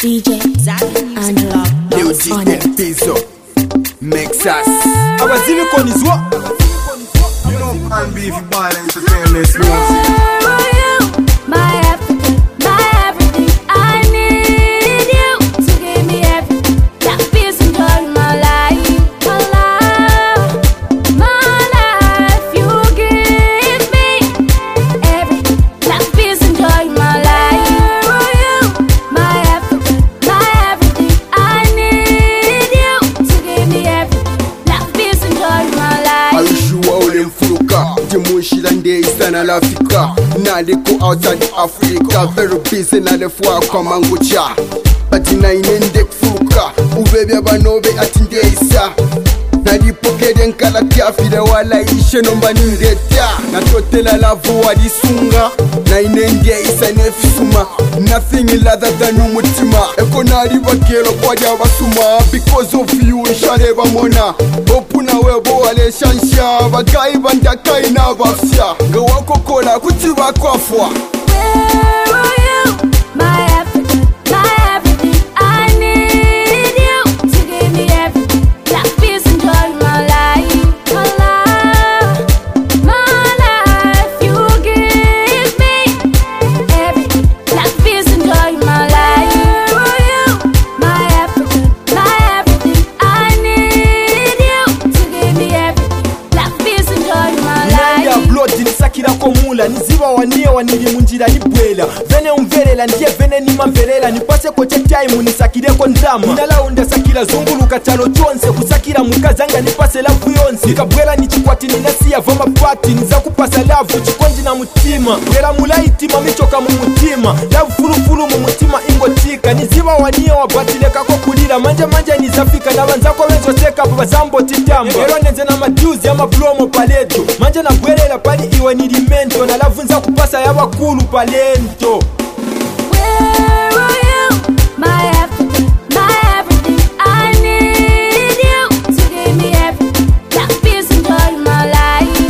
DJ Angela Music del piso Mexas Abazini konizwa You know man be if you buy entertain this music my Africa, my everything. I need you to give me everything. That peace and joy in my life, my life. You give me everything. That peace and joy in my life. My Africa, my everything. I need you to give me everything. That peace and joy in my life. I wish you all in Furuka Jimushi and day is an Africa. Now they go outside Africa. Very busy now the four come and go cha. But in a indek Furuka Ubebe abanobe atinde isa. Na di poke den kala kiafi de wala ishe no manindeta. Na totela la voa di sunga. Na inendia isa nefisuma. Nothing other than umutima. Eko na riba kero kwa dia basuma. Because of you share bamona. Opuna webo wale shansha. Bagai banda kai na bafya. Gawako kola kutiba kwa fwa. Where are you? My Africa, my everything. I need you to give me everything. That peace and joy in my life, my life. You give me everything. That peace and joy in my life. Where are you? My Africa, my everything. I need you to give me everything. That peace and joy in my life. Nenda blood nisakira komula niziba wanie wanili munjira nibwela vene umverela ndiye vene nimamverela nipase kote time nisakireko ndrama ninalaunda sakira zunguluka chalo chonse kusakira mukazanga nipase lavu yonse nikabwela nichikwati ninasiya vama pati nizakupasa lavu chikondi na mutima bwela mulaitima michoka mumutima lavu furufuru mumutima ingotika niziba wanie wabatilekako kulira manja nizafika na wanzako wenzoseka bazambo titamba ero nenze na maduzi ya maplomo paleto manja na bwelela pali iwe nilimento na lavu nza kupasa ya wakulu palento. Where are you? My Africa, my everything. I need you to give me everything. That peace and joy in my life,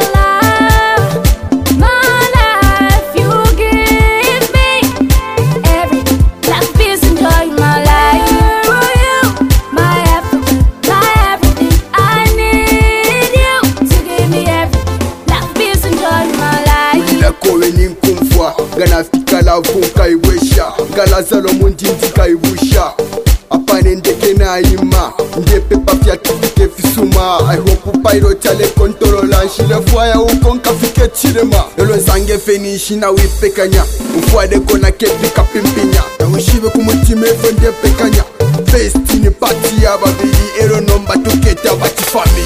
my life. You give me everything. That peace and joy in my life. Where are you? My Africa, my everything. I need you to give me everything. That peace and joy in my life. Ulila kowe ninkumfwa Gana fika la vunka iwesha Gala zalo mundinti kaibusha Apane ndeke na ima Ndepe papya tufike fisuma I hope pilot ale kontrola Nshile fwaya ukonka fike chirema Yolo zange fenishi na wipekanya Ufwade kona kepi kapimpinya Na ushive kumutime fende pekanya Festi ni pati ya babili Ero nomba tuketa bati family